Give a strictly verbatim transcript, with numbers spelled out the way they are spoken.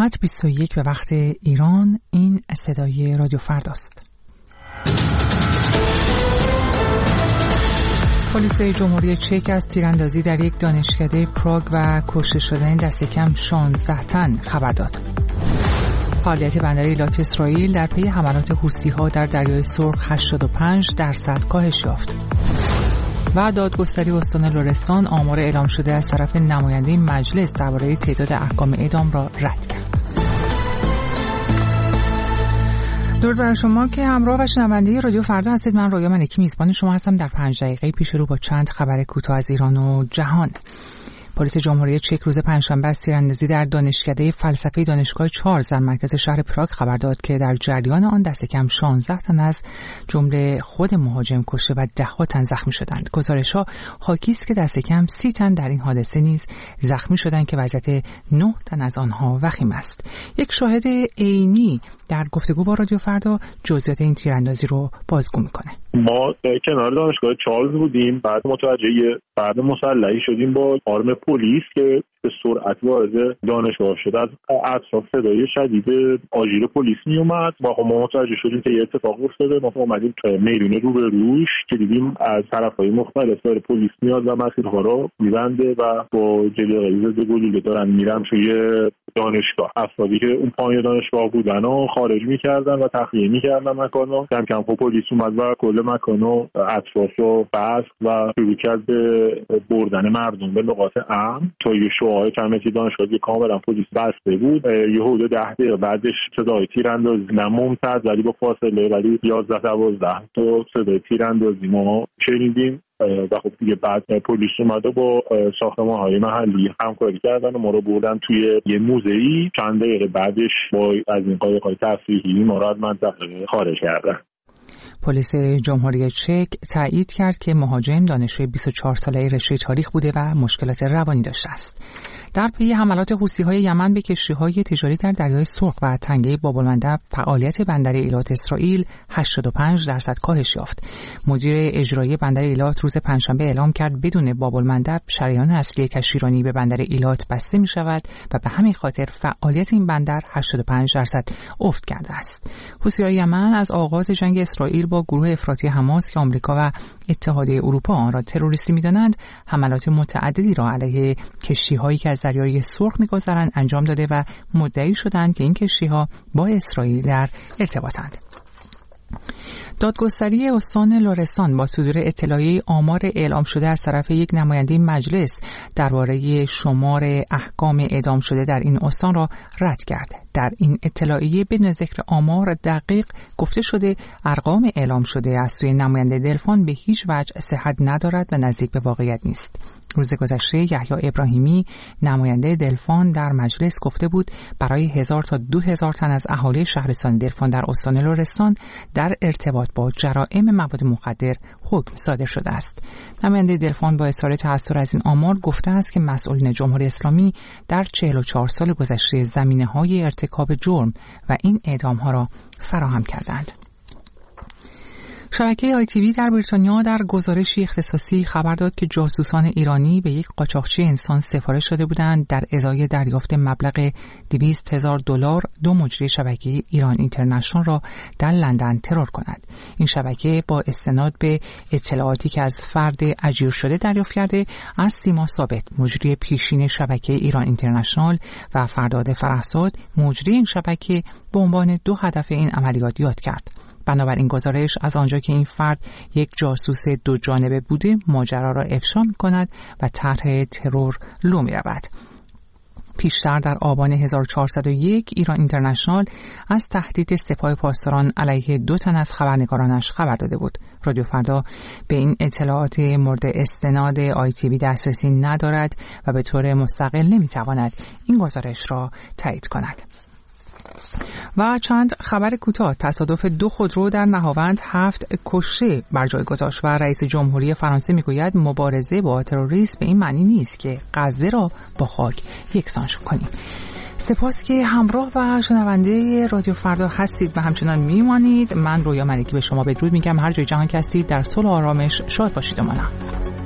ساعت بیست و یک به وقت ایران. این صدای رادیو فرداست. پلیس جمهوری چک از تیراندازی در یک دانشکده پراگ و کشته شدن دست کم شانزده تن خبر داد. فعالیت بندر ایلات اسرائیل در پی حملات حوثی‌ها در دریای سرخ هشتاد و پنج درصد کاهش یافت. و دادگستری استان لرستان آمار اعلام شده از طرف نماینده مجلس درباره تعداد احکام اعدام را رد کرد. درود بر شما که همراه و شنونده رادیو فردا هستید. من رویا ملکی میزبان شما هستم در پنج دقیقه پیش رو با چند خبر کوتاه از ایران و جهان. پلیس جمهوری چک روز پنجشنبه از تیراندازی در دانشکده فلسفه دانشگاه چارلز در مرکز شهر پراگ خبر داد که در جریان آن دست کم شانزده تن از جمله خود مهاجم کشته و ده ها تن زخمی شدند. گزارش‌ها حاکی است که دست کم سی تن در این حادثه نیز زخمی شدند که وضعیت نه تن از آنها وخیم است. یک شاهد عینی در گفتگو با رادیو فردا جزئیات این تیراندازی رو بازگو میکنه. ما کنار دانشگاه چارلز بودیم، بعد متوجه یه فرد مسلحی شدیم با آرم پلیس که به سرعت وارد دانشگاه شد. از اطراف صدای شدید آژیر پلیس می اومد. ما ما متوجه شدیم که یه اتفاق افتاده. ما اومدیم تو میدون رو به روش که دیدیم از طرف‌های مختلف داره پلیس میاد و مسیرها رو می‌بنده و با جلیقه‌ای ضد گلوله دارن میرن توی دانشگاه. افرادی که اون پایین دانشگاه بودن و خارج می‌کردن و تخلیه می‌کردن مکانو. کم کم پلیس اومد و کل مکانو اطراف رو بست و شروع کرد به بردن مردم به نقاط امن. تا یه شعاع کمیتی دانشگاه کاملا پلیس بسته بود. یه حدود ده دقیقه بعدش صدای تیراندازی نمومتد ولی با فاصله ولی یازده دوازده تا صدای تیراندازی ما شنیدیم و خب دیگه بعد پلیس اومد و با ساختمان‌های محلی همکاری کردن و ما رو بردن توی یه موزه‌ای. چند دقیقه بعدش با از این قایق‌های تفریحی ما رو از منطقه خارج کردن. پلیس جمهوری چک تایید کرد که مهاجم دانشجوی بیست و چهار ساله رشته تاریخ بوده و مشکلات روانی داشته است. در پی حملات حوثی‌های یمن به کشتی‌های تجاری در دریای سرخ و تنگه باب‌المندب، فعالیت بندر ایلات اسرائیل هشتاد و پنج درصد کاهش یافت. مدیر اجرایی بندر ایلات روز پنجشنبه اعلام کرد بدون باب‌المندب شریان اصلی کشتیرانی به بندر ایلات بسته می‌شود و به همین خاطر فعالیت این بندر هشتاد و پنج درصد افت کرده است. حوثی‌های یمن از آغاز جنگ اسرائیل با گروه افراطی حماس که آمریکا و اتحادیه اروپا آن را تروریستی می‌دانند، حملات متعددی را علیه کشتی‌هایی که از دریای سرخ می‌گذرند انجام داده و مدعی شدند که این کشتی‌ها با اسرائیل در ارتباطند. دادگستری استان لرستان با صدور اطلاعیه آمار اعلام شده از طرف یک نماینده مجلس درباره شمار احکام اعدام شده در این استان را رد کرد. در این اطلاعیه بدون ذکر آمار دقیق گفته شده ارقام اعلام شده از سوی نماینده دلفان به هیچ وجه صحت ندارد و نزدیک به واقعیت نیست. روز گذشته یحیی ابراهیمی نماینده دلفان در مجلس گفته بود برای هزار تا دو هزار تن از اهالی شهرستان دلفان در استان لرستان در ارتباط با جرائم مواد مخدر حکم صادر شده است. نماینده دلفان با اظهار تأثر از این آمار گفته است که مسئولین جمهوری اسلامی در چهل و چهار سال گذشته زمینه‌های ارتکاب جرم و این اعدام‌ها را فراهم کردند. شبکه آی تی وی در بریتانیا در گزارشی اختصاصی خبر داد که جاسوسان ایرانی به یک قاچاقچی انسان سفارش داده بودند در ازای دریافت مبلغ دویست هزار دلار دو مجری شبکه ایران اینترنشنال را در لندن ترور کند. این شبکه با استناد به اطلاعاتی که از فرد اجیر شده دریافت کرده از سیما ثابت مجری پیشین شبکه ایران اینترنشنال و فرداد فرهزاد مجری این شبکه به عنوان دو هدف این عملیات یاد کرد. بنابراین گزارش از آنجا که این فرد یک جاسوس دو جانبه بوده ماجرا را افشا می‌کند و طرح ترور لو می‌رود. پیشتر در آبان هزار و چهارصد و یک ایران اینترنشنال از تهدید سپاه پاسداران علیه دو تن از خبرنگارانش خبر داده بود. رادیو فردا به این اطلاعات مورد استناد آی تی وی دسترسی ندارد و به طور مستقل نمی‌تواند این گزارش را تایید کند. و چند خبر کوتاه. تصادف دو خودرو در نهاوند هفت کشته بر جای گذاشت و رئیس جمهوری فرانسه میگوید مبارزه با تروریسم به این معنی نیست که غزه را با خاک یکسان کنیم. سپاس که همراه و شنونده رادیو فردا هستید و همچنان میمانید. من رویا ملکی به شما بدرود میگم. هر جای جهان که هستید در صلح و آرامش شاد باشید و مانا.